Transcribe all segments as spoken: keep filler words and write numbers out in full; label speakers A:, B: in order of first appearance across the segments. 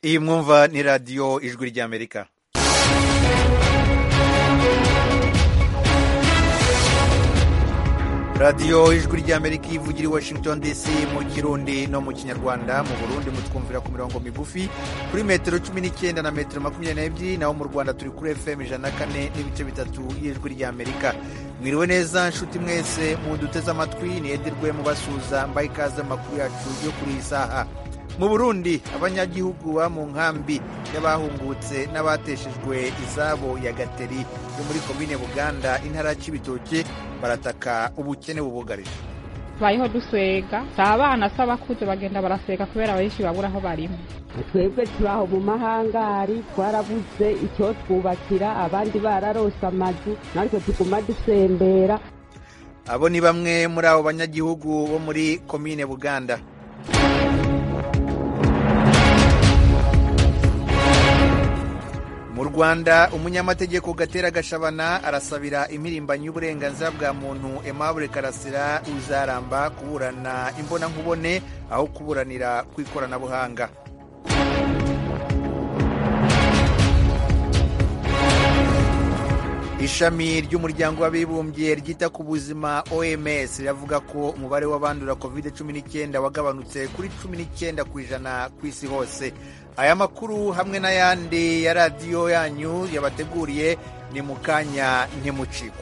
A: iyi mwumva ni radiyo ijwi ry'Amerika. radiyo ijwi ry'Amerika ivugira i Washington D C mu Kirundi no mu Kinyarwanda. Mu Burundi mutwumvira ku mirongo migufi kuri metero cumi n'icyenda na metero makumyabiri n'ebyiri, naho mu Rwanda turi kuri F M ijana na kane n'ibice bitatu y'ijwi ry'Amerika. Mwiriwe neza nshuti mwese muduteze amatwi, ni Edirwe mubasuza mbaye ikaze makuru yacu yo kuri iyi saha. Mu Burundi abanyagihugu ba mu nkambi y'abahungutse n'abateshejwe izabo ya Gateri yo muri komine Buganda intara y'Cibitoke barataka ubukene bubugarije.
B: Bayiho duswega abana s'abakuze bagenda barasega kubera abenshi babura aho barimo.
C: Twebwe turaho mu mahangari twarabuze icyo twubakira, abandi bararose amazu natwe tuguma dusembera.
A: Abo ni bamwe muri abo banyagihugu bo muri komine Buganda. Mu Rwanda umunyamategeko Gatera Gashabana arasabira imirimbanyi y'uburenganzira bwa muntu Aimable Karasira uzaramba kuburana imbona nkubone aho kuburanira ku ikoranabuhanga. Ishami ry'umuryango w'abibumbye ryita ku buzima O M S riravuga ko umubare w'abandura covid cumi n'icyenda wagabanutse kuri cumi n'icyenda ku ijana ku isi hose. Aya makuru hamwe n'ayandi ya radiyo yanyu yabateguriye ni mu kanya ntimucikwe.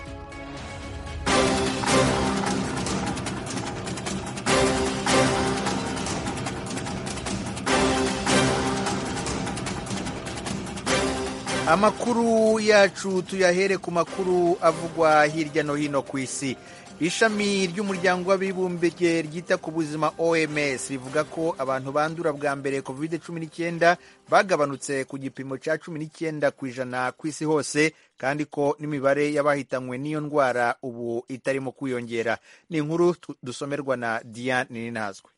A: Amakuru yacu tuyahere ku makuru avugwa hirya no hino ku isi. Ishami ry'umuryango w'abibumbye ryita ku buzima O M S rivuga ko abantu bandura bwa mbere covid cumi n'icyenda bagabanutse ku gipimo cya cumi n'icyenda ku ijana ku isi hose, kandi ko n'imibare y'abahitanywe n'iyo ndwara ubu itarimo kwiyongera. Ni inkuru dusomerwa na Diane Ninazwe.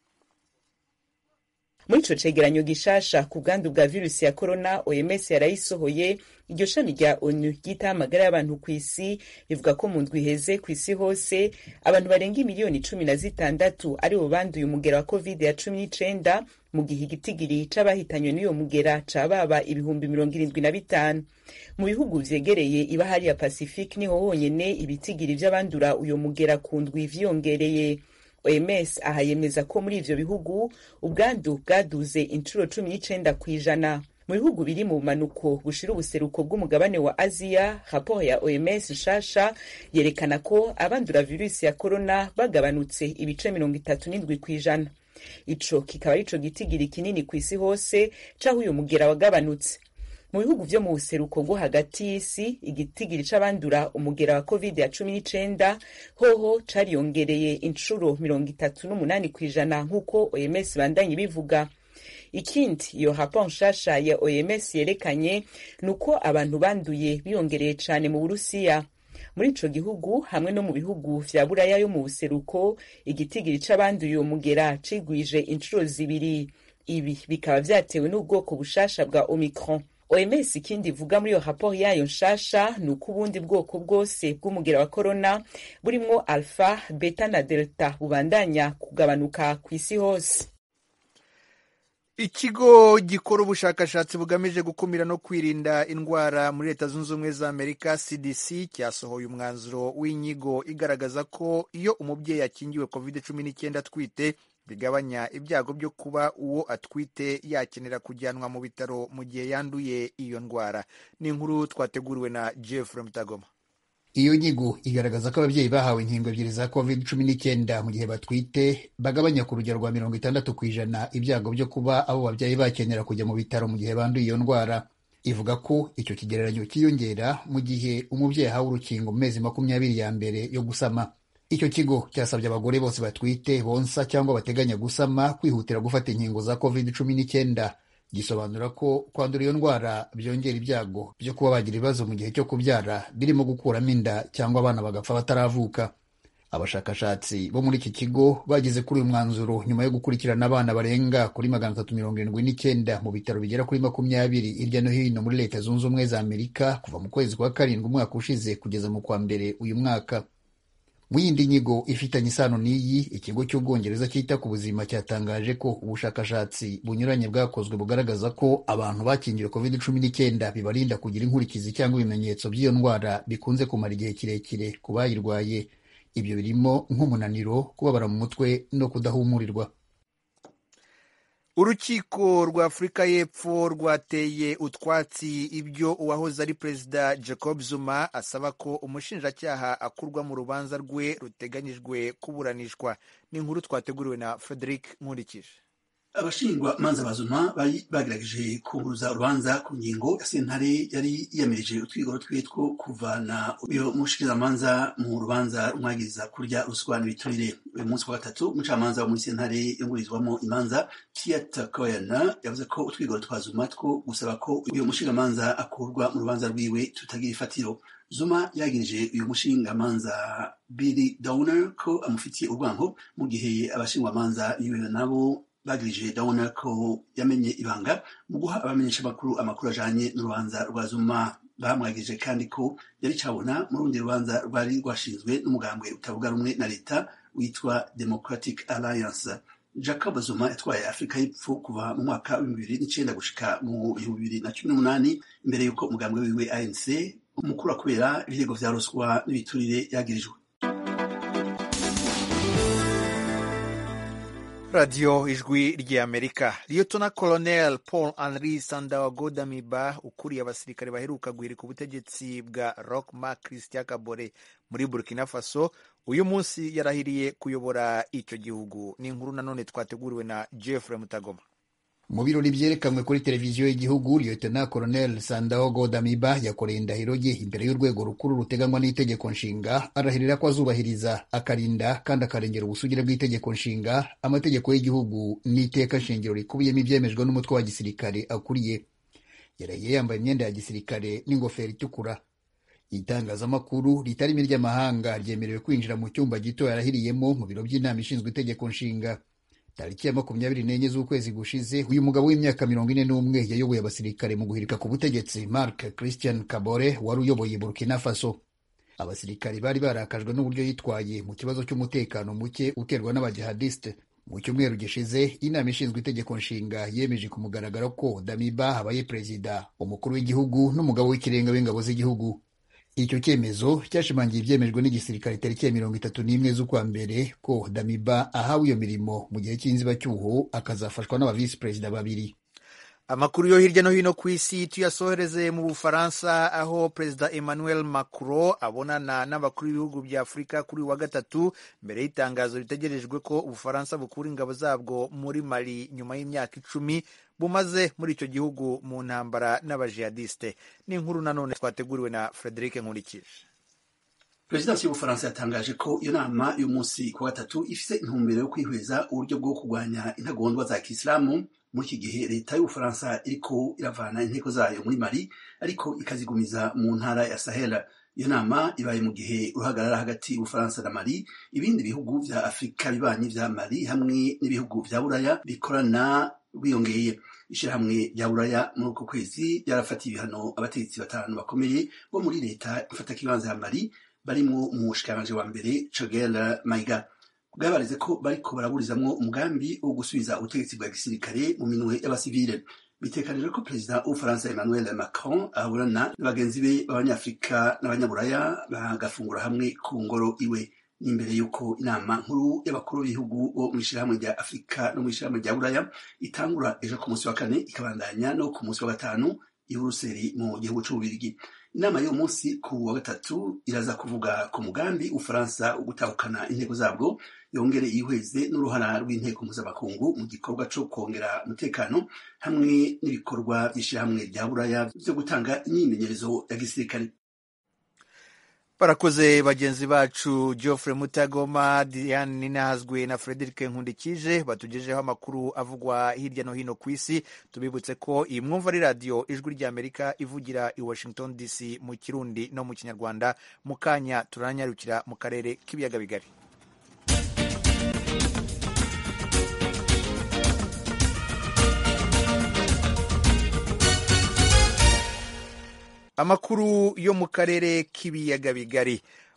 D: Muri ico cegeranyo gishasha ku bwandu bwa virusi ya corona, O M S yarayisohoye. Iryo shami rya ONU ryita amagara y'abantu ku isi rivuga ko mu ndwi iheze ku isi hose abantu barenga miliyoni cumi na zitandatu aribo banduye umugera wa covid ya cumi n'icenda, mu gihe igitigiri c'abahitanywe n'iyo mugera cababa ibihumbi mirongo irindwi na bitanu. Mu bihugu vyegereye ibahari ya Pacifique niho honyene ibitigiri vy'abandura uyo mugera ku ndwi vyiyongereye. O M S aha yemeza ko muri ivyo bihugu ubwandu bwaduze incuro cumi n'icenda kw'ijana. Mu bihugu biri mu bumanuko bushira ubuseruko bw'umugabane wa Aziya, raporo ya O M S nshasha yerekana ko abandura virusi ya corona bagabanutse ibice mirongo itatu n'indwi kw'ijana. Ico kikaba arico gitigiri kinini kw'isi hose caho uyu mugera wagabanutse. Mu bihugu vyo mu buseruko bwo hagati y'isi, igitigiri c'abandura umugera wa covid ya cumi n'icenda hoho cariyongereye incuro mirongo itatu n'umunani kw'ijana nk'uko O M S bandanye bivuga. Ikindi iyo raporo nshasha ya O M S yerekanye nuko abantu banduye biyongereye cane mu Burusiya. Muri ico gihugu hamwe no mu bihugu vya Buraya yo mu buseruko, igitigiri c'abanduye uwo mugera cigwije incuro zibiri. Ibi bikaba vyatewe n'ubwoko bushasha bwa Omicron. O M S ikindi ivuga muri iyo raporo yayo nshasha nuko ubundi bwoko bwose bw'umugera wa corona burimwo alpha, beta na delta bubandanya kugabanuka ku isi hose.
A: Ikigo gikora ubushakashatsi bugamije gukumira no kwirinda indwara muri Leta Zunze Ubumwe za Amerika C D C cyasohoye umwanzuro w'inyigo igaragaza ko iyo umubyeyi akingiwe covid cumi n'icyenda atwite bigabanya ibyago byo kuba uwo atwite yakenera kujyanwa mu bitaro mu gihe yanduye iyo ndwara. Ni inkuru twateguriwe na Jeffrey Mutagoma.
E: Iyo nyigo igaragaza ko ababyeyi bahawe inkingo ebyiri za covid cumi n'icyenda mu gihe batwite bagabanya ku rugero rwa mirongo itandatu kw'ijana ibyago byo kuba abo babyeyi bakenera kujya mu bitaro mu gihe banduye iyo ndwara. Ivuga ko icyo kigereranyo kiyongera mu gihe umubyeyi ahawe urukingo mu mezi makumyabiri ya mbere yo gusama. Icyo kigo cyasabye abagore bose batwite, bonsa cyangwa bateganya gusama kwihutira gufata inkingo za covid cumi n'icyenda. Gisobanura ko kwandura iyo ndwara byongera ibyago byo kuba bagira ibibazo mu gihe cyo kubyara, birimo gukuramo inda cyangwa abana bagapfa bataravuka. Abashakashatsi bo muri iki kigo bageze kuri uyu mwanzuro nyuma yo gukurikirana abana barenga kuri magana atatu mirongo irindwi n'icyenda mu bitaro bigera kuri makumyabiri hirya no hino muri Leta Zunze Ubumwe za Amerika kuva mu kwezi kwa karindwi umwaka ushize kugeza mu kwa mbere uyu mwaka. Mu yindi nyigo ifitanye isano n'iyi, ikigo cy'Ubwongereza cyita ku buzima cyatangaje ko ubushakashatsi bunyuranye bwakozwe bugaragaza ko abantu bakingiwe covid cumi n'icyenda bibarinda kugira inkurikizi cyangwa ibimenyetso by'iyo ndwara bikunze kumara igihe kirekire ku bayirwaye. Ibyo birimo nk'umunaniro, kubabara mu mutwe no kudahumurirwa.
A: Urukiko rwa Afurika y'Epfo rwateye utwatsi ibyo uwahoze ari perezida Jacob Zuma asaba ko umushinjacyaha akurwa mu rubanza rwe ruteganyijwe kuburanishwa. Ni inkuru twateguriwe na Frederick Nkurikije.
F: Abashingwa manza ba Zuma bari bagerageje kubuza urubanza ku ngingo ya sentare yari yiyamirije utwigoro twe two kuvana uyo mushikirizamanza mu rubanza rumwagiriza kurya ruswa n'ibiturire. Uyu munsi wa gatatu umucamanza wo muri sentare yungurizwamo imanza Kiat Koyana yavuze ko utwigoro twa Zuma two gusaba ko uyo mushingwamanza akurwa mu rubanza rwiwe tutagira ifatiro. Zuma yagirije uyu mushingamanza Billy Downer ko amufitiye urwango, mu gihe abashingwamanza yiwe nabo bagirije Downer ko yamenye ibanga mu guha abamenyesha makuru amakuru ajanye n'urubanza rwa Zuma. Bamwagirije kandi ko yari cabona mu rundi rubanza rwari rwashinzwe n'umugambwe utavuga rumwe na leta witwa Democratic Alliance. Jacob Zuma yatwaye Afurika y'Epfo kuva mu mwaka wa bibiri n'icenda gushika mu bihumbi bibiri na cumi n'umunani, imbere y'uko umugambwe wiwe A N C umukura kubera ibirego vya ruswa n'ibiturire yagirijwe.
A: Radio Ijwi ry'Amerika. Lieutenant Colonel Paul Henri Sandaogo Damiba, ukuriye abasirikare baheruka guhirika ubutegetsi bwa Roch Marc Christian Kabore muri Burkina Faso, uyu munsi yarahiriye kuyobora icyo gihugu. Ni inkuru nanone twateguriwe na Jeffrey Mutagoma.
E: Mu birori byerekanwe kuri televiziyo y'igihugu, Lieutenant Colonel Sandaogo Damiba yakoreye indahiro ye imbere y'urwego rukuru ruteganywa n'itegeko nshinga, arahirira ko azubahiriza, akarinda kandi akarengera ubusugire bw'itegeko nshinga, amategeko y'igihugu n'iteka nshingiro rikubiyemo ibyemejwe n'umutwe wa gisirikare akuriye. Yaraye yambaye imyenda ya gisirikare n'ingofero itukura. Itangazamakuru ritarimo iry'amahanga ryemerewe kwinjira mu cyumba gito yarahiriyemo mu biro by'inama ishinzwe itegeko nshinga. Tariki ya makumyabiri n'enye z'ukwezi gushize, uyu mugabo w'imyaka mirongo ine n'umwe yayoboye abasirikare mu guhirika ku butegetsi Marc Christian Kabore wari uyoboye Burkina Faso. Abasirikare bari barakajwe n'uburyo yitwaye mu kibazo cy'umutekano muke uterwa n'abajihadiste. Mu cyumweru gishize, inama ishinzwe itegeko nshinga yemeje ku mugaragaro ko Damiba habaye perezida, umukuru w'igihugu n'umugabo w'ikirenga w'ingabo z'igihugu. Icyo cyemezo cyashimangiye ibyemejwe n'igisirikare tariki ya mirongo itatu n'imwe z'ukwa mbere ko Damiba ahawe iyo mirimo mu gihe cy'inzibacyuho, akazafashwa n'abavisi perezida babiri.
A: Amakuru yo hirya no hino ku isi tuyasohereze mu Bufaransa, aho Perezida Emmanuel Macron abonana n'abakuru b'ibihugu bya Afurika kuri wa gatatu, mbere y'itangazo ritegerejwe ko Ubufaransa bukura ingabo zabwo muri Mali nyuma y'imyaka icumi bumaze muri icyo gihugu mu ntambara n'abajihadiste. Ni inkuru nanone twateguriwe na Frederic Nkurikije.
F: Perezidansi y'Ubufaransa yatangaje ko iyo nama y'umunsi ku gatatu ifise intumbero yo kwihweza uburyo bwo kurwanya intagondwa za Kisilamu muri iki gihe leta y'Ubufaransa iriko iravana inteko zayo muri Mali ariko ikazigumiza mu ntara ya Sahel. Iyo nama ibaye mu gihe uruhagarara hagati y'Ubufaransa na Mali, ibindi bihugu vya Afurika bibanyi vya Mali hamwe n'ibihugu vya Buraya bikorana bwiyongeye. Ishirahamwe rya Buraya muri uko kwezi yarafatiye ibihano abategetsi batanu bakomeye bo muri leta ifata kibanza ya Mali, barimo umushikiranganje wa mbere Choguel Maïga. Bwabarize ko bariko baraburizamwo umugambi wo gusubiza ubutegetsi bwa gisirikare mu minwe y'abasivile. Bitekanije ko perezida w'Ubufaransa Emmanuel Macron ahurana n'abagenzi be b'abanyafrika n'abanyaburaya bagafungura hamwe ku ngoro iwe. Imbere y'uko inama nkuru y'abakuru b'ibihugu bo mu ishirahamwe rya Afurika no mu ishirahamwe rya Buraya itangura ejo ku munsi wa kane ikabandanya no ku munsi wa gatanu i Buruseli mu gihugu c'Ububirigi. Inama y'uwo munsi ku wa gatatu iraza kuvuga ku mugambi Ufaransa ugutahukana inteko zabwo, yongere yihweze n'uruhara rw'inteko mpuzamakungu mu gikorwa co kongera umutekano hamwe n'ibikorwa by'ishirahamwe rya Buraya vyo gutanga imyimenyerezo ya gisirikare.
A: Barakoze bagenzi bacu Geoffrey Mutagoma, Diane Ninahazwe na Frederic Nkundikije batugejeho amakuru avugwa hirya no hino ku isi. Tubibutse ko iyi mwumva ari radio Ijwi ry'Amerika ivugira i Washington D C mu Kirundi no mu Kinyarwanda. Mu kanya turanyarukira mu karere k'ibiyaga bigari. Amakuru yo mu karere k'ibiyaga bigari.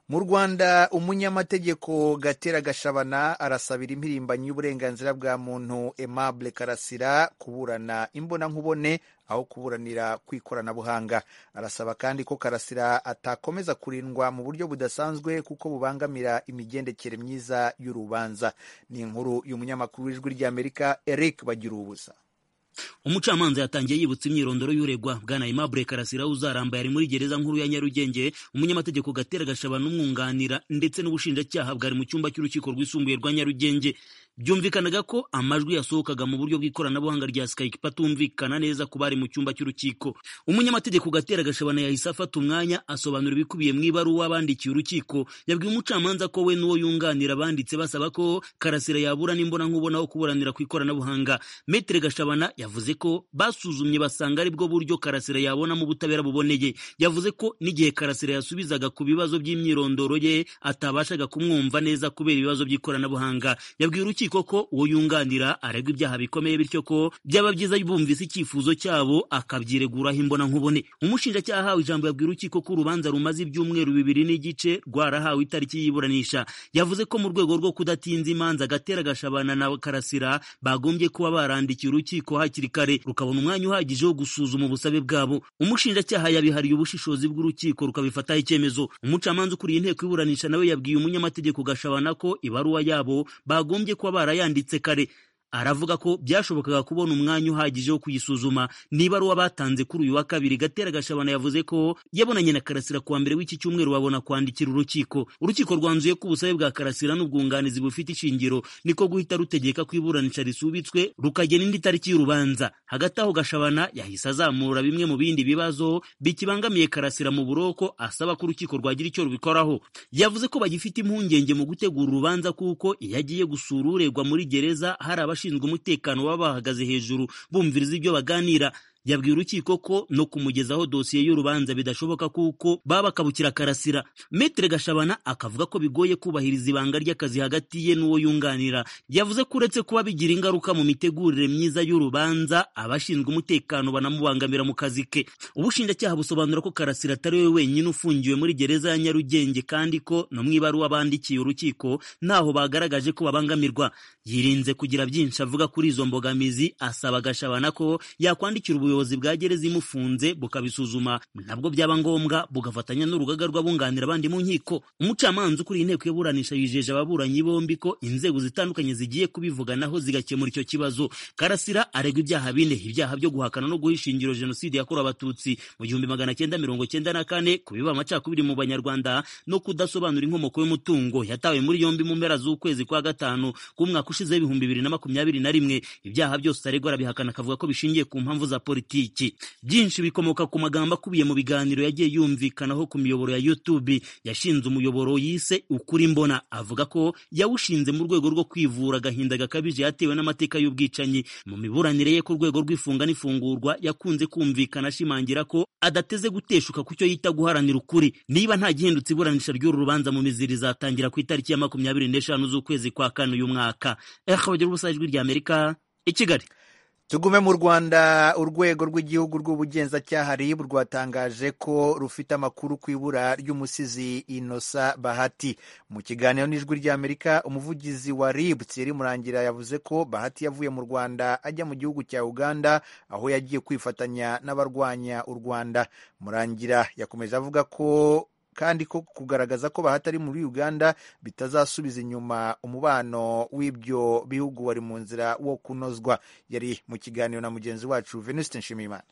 A: Mu Rwanda umunyamategeko Gatera Gashabana arasabira impirimbanyi y'uburenganzira bwa muntu Aimable Karasira kuburana imbona nkubone aho kuburanira kw'ikoranabuhanga. Arasaba kandi ko Karasira atakomeza kurindwa mu buryo budasanzwe kuko bubangamira imigendekere myiza y'urubanza. Ni inkuru y'umunyamakuru w'Ijwi ry'Amerika Eric Bagirubusa.
G: Umucamanza yatangiye yibutsa imyirondoro y'uregwa bwana Aimable Karasira uzaramba yari muri gereza nkuru ya Nyarugenge. Umunyamategeko Gatera Gashabana umwunganira ndetse n'ubushinjacyaha bwari mu cyumba cy'urukiko rwisumbuye rwa Nyarugenge. Byumvikanaga ko amajwi yasohokaga mu buryo bw'ikoranabuhanga rya Skype patumvikana neza ku bari mu cyumba cy'urukiko. Umunyamategeko Gatera Gashabana yahise afata umwanya asobanura ibikubiye mu ibaruwa bandikiye urukiko. Yabwiye umucamanza ko we n'uwo yunganira banditse basaba ko Karasira yabura n'imbona nkubona aho kuburanira ku ikoranabuhanga. Maître Gashabana yavuze ko basuzumye basanga ari bwo buryo Karasira yabona mu butabera buboneye. Yavuze ko n'igihe Karasira yasubizaga ku bibazo by'imyirondoro ye atabashaga kumwumva neza kubera ibibazo by'ikoranabuhanga. Yabwiye urukiko ko uwo yunganira aregwa ibyaha bikomeye bityo ko byaba byiza bumvise icyifuzo cyabo akabyireguraho imbona nkubone. Umushinjacyaha ahawe ijambo yabwiye urukiko ko urubanza rumaze ibyumweru bibiri n'igice rwarahawe itariki y'iburanisha. Yavuze ko mu rwego rwo kudatinza imanza Gatera Gashabana na Karasira bagombye kuba barandikiye urukiko hakiri kare rukabona umwanya uhagije wo gusuzuma ubusabe bwabo. Umushinjacyaha yabihariye ubushishozi bw'urukiko rukabifataho icyemezo. Umucamanza ukuriye inteko iburanisha nawe yabwiye umunyamategeko Gashabana ko ibaruwa yabo bagombye kuba barayanditse kare. Aravuga ko byashobokaga kubona umwanya uhagije wo kuyisuzuma. Niba ari wabatanze kuri uyu wa kabiri. Gatera Gashabana yavuze ko yabonanye na Karasira kuwa mbere w'iki cyumweru babona kwandikira urukiko. Urukiko rwanzuye ko ubusabe bwa Karasira n'ubwunganizi bufite ishingiro niko guhita rutegeka ko iburanisha risubitswe rukagena indi tariki y'urubanza. Hagati aho Gashabana yahise azamura bimwe mu bindi bibazo bikibangamiye Karasira mu buroko asaba ko urukiko rwagira icyo rubikoraho. Yavuze ko bagifite impungenge mu gutegura urubanza kuko iyo agiye gusura uregwa muri gereza hari abashinzwe umutekano baba bahagaze hejuru bumviriza ibyo baganira. Yabwiye urukiko ko no kumugezaho dosiye y'urubanza bidashoboka kuko baba bakabukira Karasira. Maître Gashabana akavuga ko bigoye kubahiriza ibanga ry'akazi hagati ye n'uwo yunganira. Yavuze ko uretse kuba bigira ingaruka mu mitegurire myiza y'urubanza abashinzwe umutekano banamubangamira mu kazi ke. Ubushinjacyaha busobanura ko Karasira atari we wenyine ufungiwe muri gereza ya Nyarugenge kandi ko no mu ibaruwa bandikiye urukiko naho bagaragaje ko babangamirwa. Yirinze kugira byinshi avuga kuri izo mbogamizi, asaba Gashabana ko yakwandikira ubuyobozi bwa gereza imufunze bukabisuzuma nabwo byaba ngombwa bugafatanya n'urugaga rw'abunganira abandi mu nkiko. Umucamanza ukuriye inteko y'iburanisha yijeje ababuranyi bombi ko inzego zitandukanye zigiye kubivuganaho zigakemura icyo kibazo. Karasira aregwa ibyaha bine: ibyaha byo guhakana no guhisha ingiro jenoside yakorewe abatutsi mu gihumbi magana cyenda mirongo cyenda na kane, kubiba amacakubiri mu banyarwanda no kudasobanura inkomoko y'umutungo. Yatawe muri yombi mu mpera z'ukwezi kwa gatanu k'umwaka ushize ibihumbi bibiri na makumyabiri na rimwe. Ibyaha byose aregwa arabihakana akavuga ko bishingiye ku mpamvu za politiki. Byinshi bikomoka ku magambo akubiye mu biganiro yagiye yumvikanaho ku miyoboro ya YouTube. Yashinze umuyoboro yise Ukuri Mbona, avuga ko yawushinze mu rwego rwo kwivura agahinda gakabije yatewe n'amateka y'ubwicanyi. Mu miburanire ye ku rwego rw'ifunga n'ifungurwa yakunze kumvikana ashimangira ko adateze guteshuka ku cyo yita guharanira ukuri. Niba nta gihindutse iburanisha ry'uru rubanza mu miziri zatangira ku itariki ya makumyabiri n'eshanu z'ukwezi kwa kane uyu mwaka. Akabagira ubusa Ijwi ry'Amerika i Kigali.
A: Tugume mu Rwanda. Urwego rw'igihugu rw'ubugenzacyaha R I B rwatangaje ko rufite amakuru ku ibura ry'umusizi Innocent Bahati. Mu kiganiro n'Ijwi ry'Amerika, umuvugizi wa R I B Thierry Murangira yavuze ko Bahati yavuye mu Rwanda ajya mu gihugu cya Uganda aho yagiye kwifatanya n'abarwanya u Rwanda. Murangira yakomeje avuga ko kandi ko kugaragaza ko Bahati ari muri Uganda bitazasubiza inyuma umubano w'ibyo bihugu wari mu nzira wo kunozwa. Yari mu kiganiro na mugenzi wacu Venuste Nshimiyimana.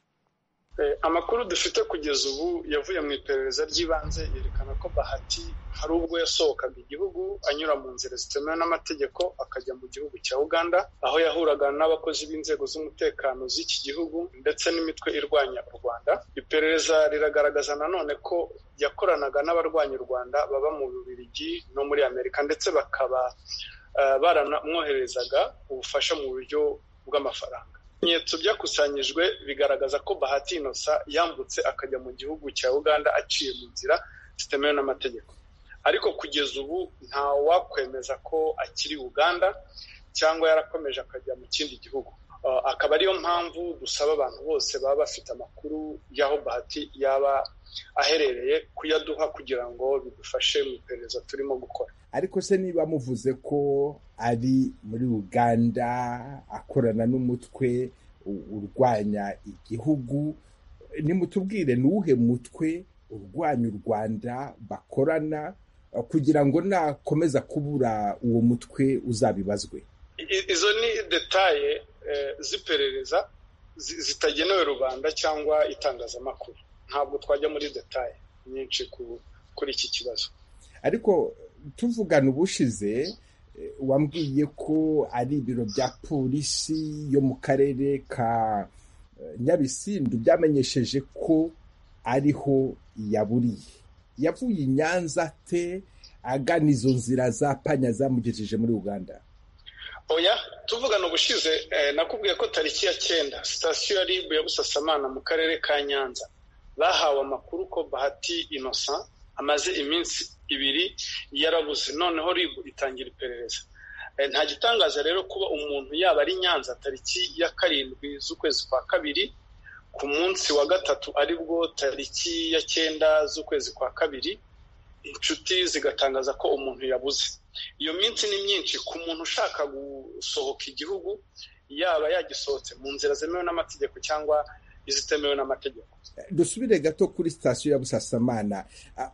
H: Amakuru dufite kugeza ubu yavuye mu iperereza ry'ibanze yerekana ko Bahati hari ubwo yasohokaga igihugu anyura mu nzira zitemewe n'amategeko akajya mu gihugu cya Uganda aho yahuraga n'abakozi b'inzego z'umutekano z'iki gihugu ndetse n'imitwe irwanya u Rwanda. Iperereza riragaragaza nanone ko yakoranaga n'abarwanya u Rwanda baba mu Bubiligi no muri Amerika ndetse bakaba uh, baranamwoherezaga ubufasha mu buryo bw'amafaranga. Ibimenyetso byakusanyijwe bigaragaza ko Bahati Innocent yambutse akajya mu gihugu cya Uganda aciye mu nzira zitemewe n'amategeko, ariko kugeza ubu nta wakwemeza ko akiri Uganda cyangwa yarakomeje akajya mu kindi gihugu. akaba ariyo mpamvu dusaba abantu bose baba bafite amakuru y'aho Bahati yaba aherereye kuyaduha kugira ngo bidufashe mu iperereza turimo gukora.
I: Ariko se niba muvuze ko ari muri Uganda akorana n'umutwe urwanya igihugu, nimutubwire nuhe mutwe urwanya u Rwanda bakorana kugira ngo nakomeza kubura uwo mutwe uzabibazwe?
H: Izo ni detaye z'iperereza zitagenewe rubanda cyangwa itangazamakuru. Ntabwo twajya muri detaye nyinshi kuri iki kibazo.
I: Ariko tuvugana ubushize wambwiye ko ari ibiro bya polisi yo mu karere ka Nyabisindu byamenyesheje ko ariho yaburiye. Yavuye i Nyanza te agana izo nzira za panya zamugejeje muri Uganda?
H: Oya, tuvugana ubushize eh, nakubwiye ko tariki ya cyenda sitasiyo ya R I B ya Busasamana mu karere ka Nyanza bahawe amakuru ko Bahati Innocent amaze iminsi ibiri yarabuze. Noneho R I B itangira iperereza. Eh, nta gitangaza rero kuba umuntu yaba ari Nyanza tariki ya karindwi z'ukwezi kwa kabiri, ku munsi wa gatatu aribwo tariki ya cyenda z'ukwezi kwa kabiri inshuti zigatangaza ko umuntu yabuze. Iyo minsi ni myinshi ku muntu ushaka gusohoka igihugu, yaba yagisohotse mu nzira zemewe n'amategeko cyangwa izitemewe n'amategeko.
I: Dusubire gato kuri sitasiyo ya Busasamana.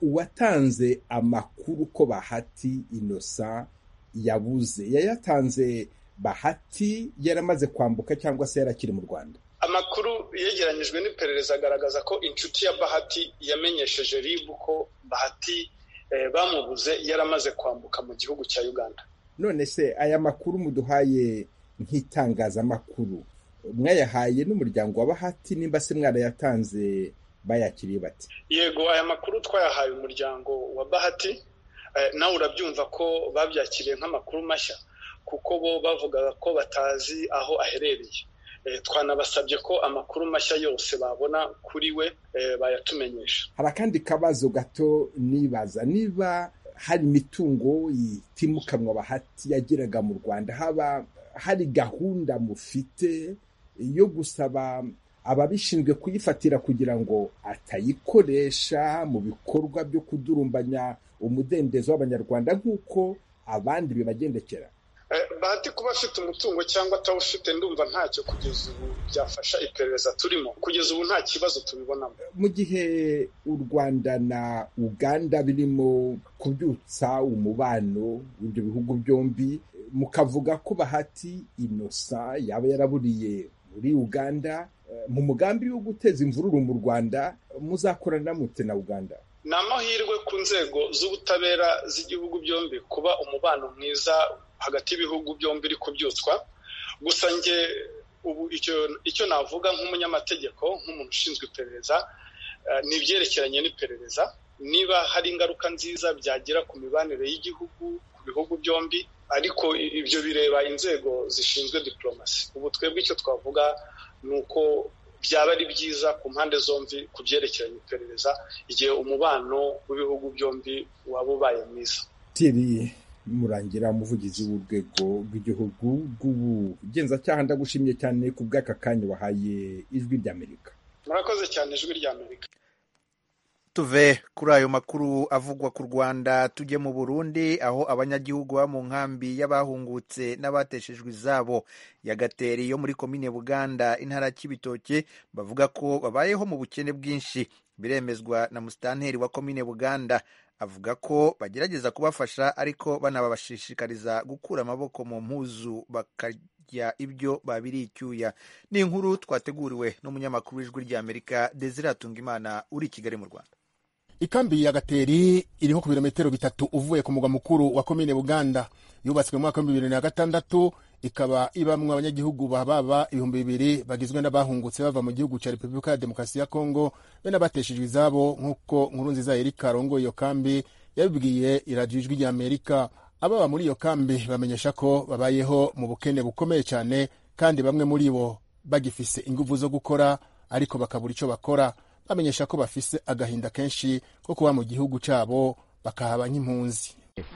I: Uwatanze amakuru ko Bahati Innocent yabuze, yayatanze Bahati yaramaze kwambuka cyangwa se yarakiri mu Rwanda?
H: Amakuru yegeranyijwe n'iperereza agaragaza ko inshuti ya Bahati yamenyesheje R I B ko Bahati eh, bamubuze yaramaze kwambuka mu gihugu cya Uganda.
I: None se aya makuru muduhaye nk'itangazamakuru mwayahaye n'umuryango wa Bahati, nimba se mwarayatanze bayakiriye bati?
H: Yego, aya makuru twayahaye umuryango wa Bahati. Eh, nawe urabyumva ko babyakiriye nk'amakuru mashya kuko bo bavugaga ko batazi aho aherereye. Twanabasabye ko amakuru mashya yose babona kuri we bayatumenyesha.
I: Hari akandi kabazo gato nibaza, niba hari imitungo itimukanwa Bahati yagiraga mu Rwanda, haba hari gahunda mufite yo gusaba ababishinzwe kuyifatira kugira ngo atayikoresha mu bikorwa byo kudurumbanya umudendezo w'Abanyarwanda nk'uko abandi bibagendekera?
H: Bahati kuba afite umutungo cyangwa atawufite ndumva ntacyo kugeza ubu byafasha iperereza turimo. Kugeza ubu nta kibazo tubibonamo.
I: Mu gihe u Rwanda na Uganda birimo kubyutsa umubano w'ibyo bihugu byombi, mukavuga ko Bahati Innocent yaba yaraburiye muri Uganda, mu mugambi wo guteza imvururu mu Rwanda muzakorana mute na Uganda?
H: Ni amahirwe ku nzego z'ubutabera z'igihugu byombi kuba umubano mwiza hagati y'ibihugu byombi iri kubyutswa. Gusa nge ubu icyo icyo navuga nk'umunyamategeko, nk'umuntu ushinzwe iperereza, uh, ni ibyerekeranye n'iperereza. Niba hari ingaruka nziza byagira ku mibanire y'igihugu ku bihugu byombi, ariko ibyo bireba inzego zishinzwe diplomasi. Ubu twebwe icyo twavuga ni uko byaba ari byiza ku mpande zombi ku byerekeranye iperereza igihe umubano w'ibihugu byombi waba ubaye mwiza.
I: Thierry Murangira, umuvugizi w'urwego rw'igihugu rw'ubugenzacyaha, ndagushimye cyane ku bw'aka kanya wahaye Ijwi ry'Amerika.
H: Murakoze cyane Ijwi ry'Amerika.
A: Tuve kuri ayo makuru avugwa ku Rwanda tujye mu Burundi, aho abanyagihugu ba mu nkambi y'abahungutse n'abateshejwe izabo ya Gateri yo muri komine Buganda intara Kibitoke bavuga ko babayeho mu bukene bwinshi. Biremezwa na musitanteri wa komine Buganda, avuga ko bagerageza kubafasha ariko banabashishikariza gukura amaboko mu mpuzu bakarya ibyo babiri icyuya. Ni inkuru twateguriwe n'umunyamakuru w'Ijwi ry'Amerika Desire Atungimana uri i Kigali mu Rwanda.
J: Ikambi ya Gateri iriho ku birometero bitatu uvuye ku mugwa mukuru wa komine Buganda. Yubatswe mu mwaka wa bibiri na gatandatu, ikaba ibamwe abanyagihugu bababa ibihumbi bibiri bagizwe n'abahungutse bava mu gihugu cya Repubulika ya Demokarasi ya Kongo be n'abateshejwe izabo, nk'uko Nkurunziza Eric arongoye iyo kambi yabibwiye iradiyo Ijwi ry'Amerika. Ababa muri iyo kambi bamenyesha ko babayeho mu bukene bukomeye cyane, kandi bamwe muri bo bagifise ingufu zo gukora ariko bakabura icyo bakora. Bamenyesha ko bafise agahinda kenshi ko kuba mu gihugu cyabo bakahaba nk'impunzi.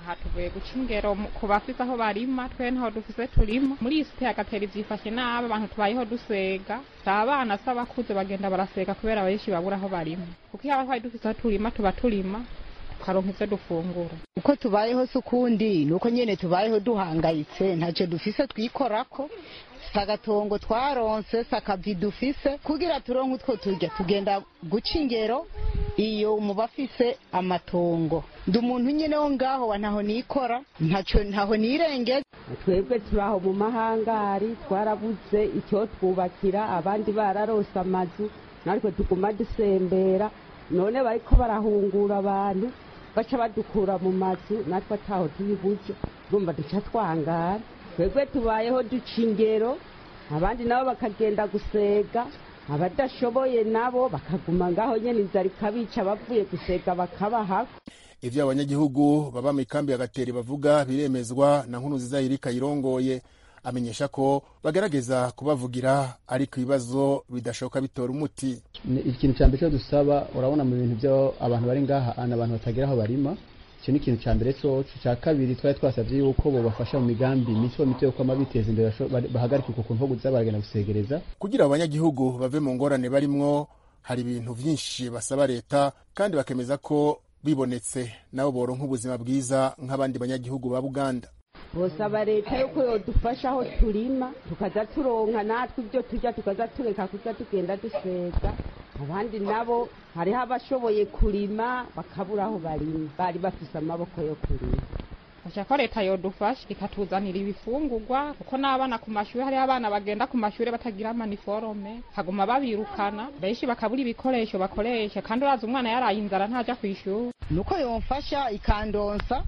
B: aha tuvuye guca ingero ku bafise aho barima twe ntaho dufise turima muri iyi site yagatera ivyifashe nabi abantu tubayeho dusega si abana si abakuze bagenda barasega kubera benshi babura aho barima kuko iyo twari dufise aho turima tuba turima tukaronka ivyo dufungura
K: uko tubayeho si ukundi nuko nyene tubayeho duhangayitse ntacyo dufise twikorako sagatongo twaronse sakavi dufise kugira turonke utwo turya tugenda guca ingero iyo mubafise amatongo ndi umuntu nyene wo ngaho wa ntaho nikora ntacyo ntaho nirengeza
C: twebwe turaho mu mahangari twarabuze icyo twubakira abandi bararose amazu natwe tuguma dusembera none bariko barahungura abantu baca badukura mu mazu natwe ataho tubibuze urumva duca twangara twebwe tubayeho duca ingero abandi nabo bakagenda gusega abadashoboye nabo bakaguma ngaho nyene inzara ikabica bavuye gusega bakabahako
J: ivyo abanyagihugu baba mu ikambi ya Gateri bavuga biremezwa na Nkurunziza Eric Kayirongoye amenyesha ko bagerageza kubavugira ariko ibibazo bidashoboka bitora umuti.
L: Ikintu cya mbere cyo dusaba urabona mu bintu byo abantu bari ngaha ana abantu batagira aho barima icyo ni ikintu cya mbere cyo cya kabiri twari twasabye yuko bo bafasha mu migambi mito mito yo kwama biteza imbere bahagarika uko kuntu guza baragenda gusegereza
J: kugira abanyagihugu bave mu ngorane barimwo. Hari ibintu byinshi basaba leta kandi bakemeza ko bibonetse nabo boronka ubuzima bwiza nk'abandi banyagihugu ba Buganda.
C: Bosaba leta yuko yodufasha aho turima tukaza turonka natwe ibyo turya tukaza tureka kuza tugenda dusega abandi nabo hariho abashoboye kurima bakabura aho barima bari bafise amaboko yo kurima.
B: Ashaka leta yodufasha ikatuzanira ibifungurwa kuko n'abana ku mashuri hari abana bagenda ku mashuri batagira amaniforome haguma babirukana benshi bakabura ibikoresho bakoresha kandi uraza umwana yaraye inzara ntaja kwishura
K: nuko yomfasha ikandonsa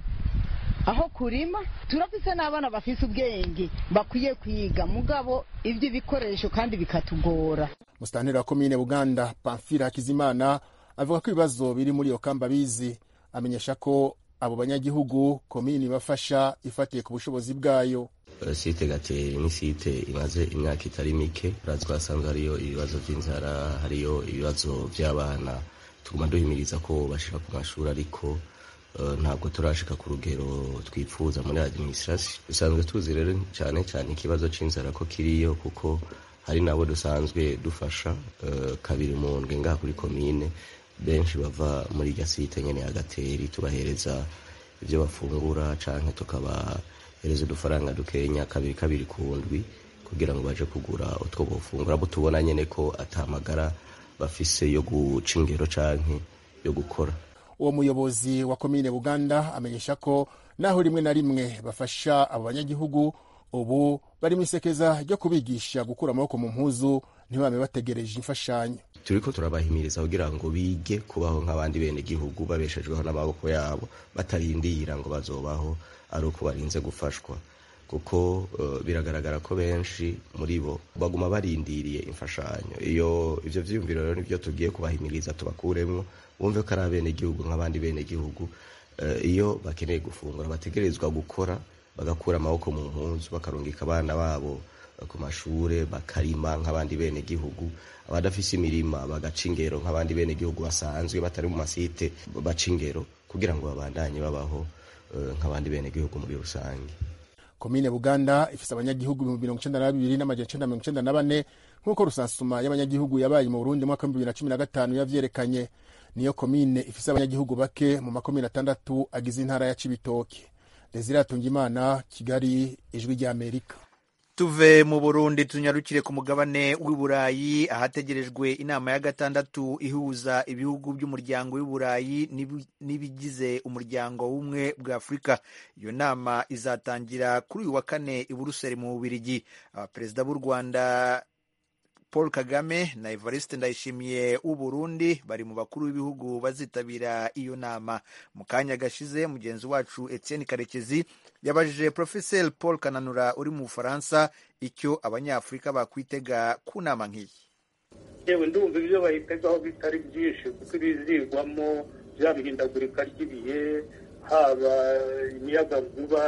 K: aho kurima. Turafise n'abana bafise ubwenge bakwiye kwiga mugabo ivyo bikoresho kandi bikatugora.
J: Musitanteri wa komine Buganda Pamphile Hakizimana avuga ko ibibazo biri muri iyo kamba bizi amenyesha ko abo banyagihugu komini bafasha ifatiye ku bushobozi bwayo.
M: Site Gateri ni site imaze imyaka itari mike urazwa asanzwe hariyo ibibazo by'inzara hariyo ibibazo by'abana tuguma duhimiriza ko bashika ku mashuri ariko uh, ntabwo turashika ku rugero twipfuza muri administration. Dusanzwe tuzi rero cyane cyane ikibazo c'inzara ko kiriyo kuko hari nabo dusanzwe dufasha uh, kabiri mu ndwi ngaha kuri komine benshi bava muri irya site nyene ya Gateri tubahereza ivyo bafungura canke tukabahereza udufaranga dukenya kabiri kabiri ku ndwi kugira ngo baje kugura utwo bofungura bo tubona nyene ko atamagara bafise yo guca ingero canke yo gukora.
J: Uwo muyobozi wa komine Buganda amenyesha ko naho rimwe na rimwe bafasha abo banyagihugu ubu bari misekeza ryo kubigisha gukura amaboko mu mpuzu ntibame bategereje imfashanyo.
M: Turiko turabahimiriza kugira ngo bige kubaho nk'abandi bene gihugu babeshejweho n'amaboko yabo batarindira ngo bazobaho ari uko barinze gufashwa kuko uh, biragaragara ko benshi muri bo baguma barindiriye imfashanyo. Iyo ivyo vyiyumviro rero nivyo tugiye kubahimiriza tubakuremwo bumve ko ari abene gihugu nk'abandi bene gihugu uh, iyo bakeneye gufungura bategerezwa gukora bagakura amaboko mu mpunzu bakarungika abana babo ku mashure bakarima nk'abandi bene gihugu abadafise imirima bagaca ingero nk'abandi bene gihugu basanzwe batari mu masite baca ingero kugira ngo babandanye babaho uh, nk'abandi bene gihugu muri rusange.
J: Komine Buganda ifise abanyagihugu mirongo icenda na babiri n'amajana icenda mirongo icenda na bane nk'uko rusansuma y'abanyagihugu yabaye mu Burundi mwaka w'ibihumbi bibiri na cumi na gatanu yavyerekanye. Niyo komine ifise abanyagihugu bake mu makomine atandatu agize intara ya Cibitoke. Desire Atungimana, Kigali, Ijwi rya Amerika.
A: Tuve mu Burundi tunyarukire ku mugabane w'Iburayi ahategerejwe inama ya gatandatu ihuza ibihugu by'umuryango w'Iburayi n'ibigize umuryango w'umwe bwa Afurika. Iyo nama izatangira kuri uyu wa kane i Buruseli mu Bubiligi. Perezida b'u Rwanda Paul Kagame na Evariste Ndayishimiye w'u Burundi bari mu bakuru b'ibihugu bazitabira iyo nama. Mu kanya gashize mugenzi wacu Etienne Karekezi yabajije Professeur Paul Kananura uri mu Bufaransa icyo abanyafurika bakwitega ku nama nk'iyi.
N: Yewe ndumva ibyo bayitegaho bitari byinshi kuko bizigwamo byabihindagurika ry'ibihe haba imiyagankuba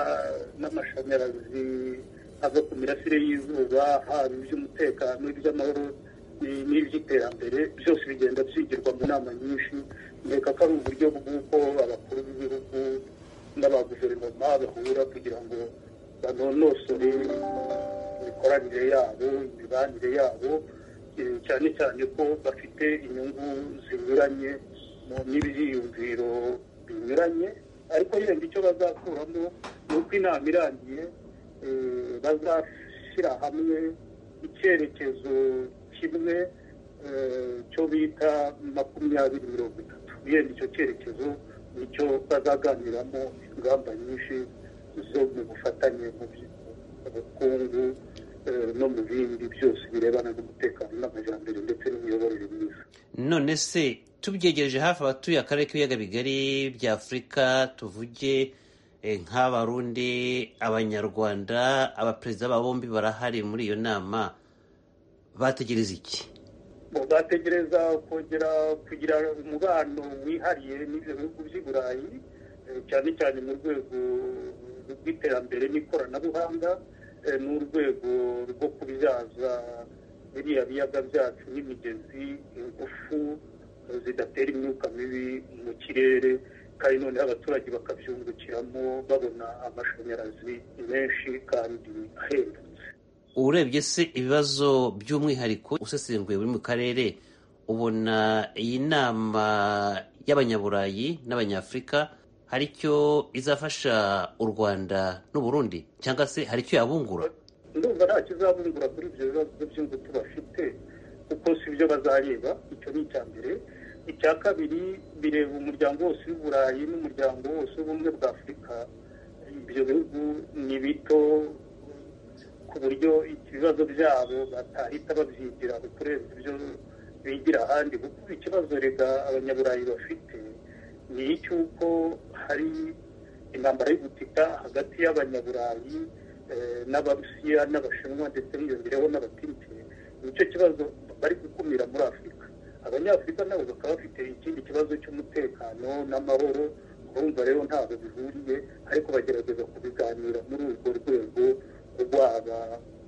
N: n'amashanyarazi ava ku mirasire y'izuba haba iby'umutekano iby'amahoro n'iby'iterambere byose bigenda byigirwa mu nama nyinshi. Ndeka ko ari uburyo bw'uko abakuru b'ibihugu n'abaguverinoma bahura kugira ngo banonosore imikoranire yabo, imibanire yabo, cyane cyane ko bafite inyungu zinyuranye n'ibyiyumviro binyuranye. Ariko yenda icyo bazakuramo ni uko inama irangiye bazashyira hamwe icyerekezo kimwe cyo bita makumyabiri mirongo itatu. Yenda icyo cyerekezo nicyo bazaganiramo ingamba nyinshi zo mu bufatanye mu bukungu no mu bindi byose birebana n'umutekano n'amajyambere ndetse n'imiyoborere myiza.
O: None se tubyegereje hafi abatuye akarere k'ibiyaga bigari bya Afurika, tuvuge nk'Abarundi, Abanyarwanda, abaperezida ba bombi barahari muri iyo nama, bategereza iki?
N: Bategereza kongera kugira umubano wihariye n'ibyo bihugu by'i Burayi, cyane cyane mu rwego rw'iterambere n'ikoranabuhanga, n'urwego rwo kubyaza biriya biyaga byacu n'imigezi ingufu zidatera imyuka mibi mu kirere, kandi noneho abaturage bakabyungukiramo babona amashanyarazi menshi kandi ahendutse.
O: Urebye se ibibazo by'umwihariko usesenguye buri mu karere, ubona iyi nama y'Abanyaburayi n'Abanyafurika hari icyo izafasha u Rwanda n'u Burundi, cyangwa se hari icyo yabungura?
N: Ndumva nta kizabungura kuri ibyo bibazo by'ingutu bafite, kuko si byo bazareba. Icyo ni icya mbere. Icya kabiri, bireba umuryango wose w'i Burayi n'umuryango wose w'ubumwe bwa Afurika. Ibyo bihugu ni bito ku buryo ibibazo byabo batahita babyigira kurenza ibyo bigira ahandi, kuko ikibazo rega Abanyaburayi bafite ni icy'uko hari intambara y'ubutita hagati y'Abanyaburayi n'Abarusiya n'Abashinwa ndetse hiyongereho n'Abaturike. Nicyo kibazo bari gukumira muri Afurika. Abanyafurika nabo bakaba bafite ikindi kibazo cy'umutekano n'amahoro. Urumva rero ntabwo bihuriye, ariko bagerageza kubiganira muri urwo rwego, rwaba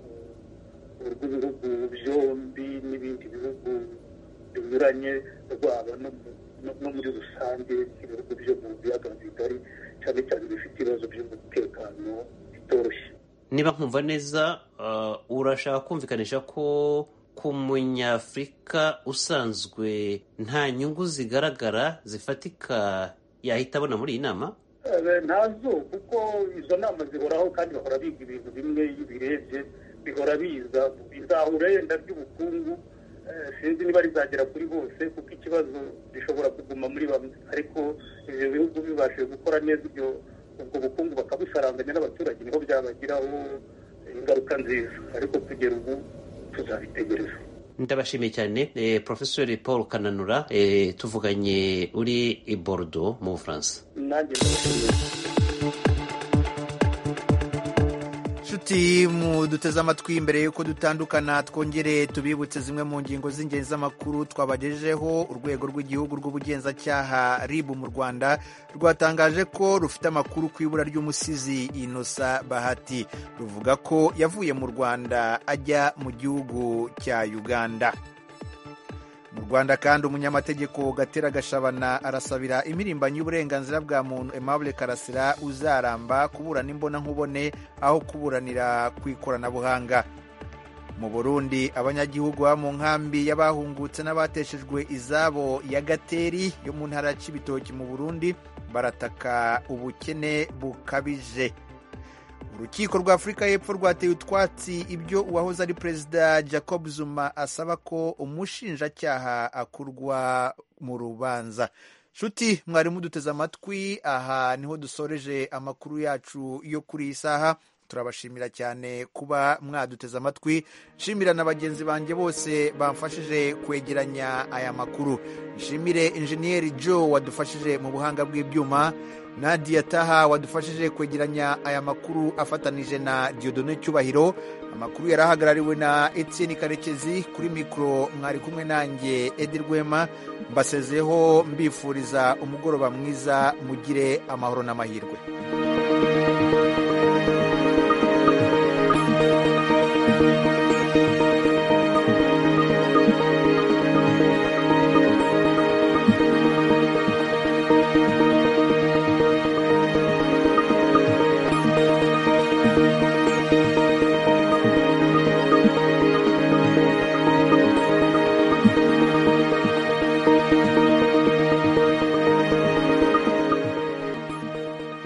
N: urw'ibihugu byombi n'ibindi bihugu binyuranye, rwaba no muri rusange ibihugu byo mu biyaga bigari, cyane cyane bifite ibibazo by'umutekano bitoroshye.
O: Niba nkumva neza, urashaka kumvikanisha ko ku munyafurika usanzwe nta nyungu zigaragara zifatika yahita abona muri iyi nama?
N: Ntazo, kuko izo nama zihoraho kandi bahora biga ibintu bimwe. Iyo ubirebye bihora biza, bizahura yenda by'ubukungu, sinzi niba rizagera kuri bose, kuko ikibazo gishobora kuguma muri bamwe, ariko ibyo bihugu bibashije gukora neza ibyo ubwo bukungu bakabusaranganya n'abaturage, niho byabagiraho ingaruka nziza. Ariko kugera ubu tuzabitegereza.
O: Ndabashimiye cyane eh, Professor Paul Kananura, eh, tuvuganye uri i Bordeaux mu Bufaransa.
N: Nanjye ndabashimiye.
A: Nshuti muduteze amatwi, imbere yuko dutandukana twongere tubibutse zimwe mu ngingo z'ingenzi z'amakuru twabagejejeho. Urwego rw'igihugu rw'ubugenzacyaha R I B mu Rwanda rwatangaje ko rufite amakuru ku ibura ry'umusizi Innocent Bahati. Ruvuga ko yavuye mu Rwanda ajya mu gihugu cya Uganda. Mu Rwanda kandi umunyamategeko Gatera Gashabana arasabira imirimbanyi y'uburenganzira bwa muntu Aimable Karasira uzaramba kuburana imbona nkubone aho kuburanira ku ikoranabuhanga. Mu Burundi abanyagihugu ba mu nkambi y'abahungutse n'abateshejwe izabo ya Gateri yo mu ntara ya Cibitoki mu Burundi barataka ubukene bukabije. Urukiko rwa Afurika y'Epfo rwateye utwatsi ibyo uwahoze ari Perezida Jacob Zuma asaba ko umushinjacyaha akurwa mu rubanza. Nshuti mwari muduteze amatwi, aha niho dusoreje amakuru yacu yo kuri iyi saha. Turabashimira cyane kuba mwaduteze amatwi. Nshimira na bagenzi banjye bose bamfashije kwegeranya aya makuru. Nshimire Engineer Joe wadufashije mu buhanga bw'ibyuma, Nadia Taha wadufashije kwegeranya aya makuru afatanije na Dieudonne Cyubahiro. Amakuru yarahagarariwe na Etienne Karekezi. Kuri mikro mwari kumwe nanjye Edi Rwema. Mbasezeho mbifuriza umugoroba mwiza, mugire amahoro n'amahirwe. Thank you.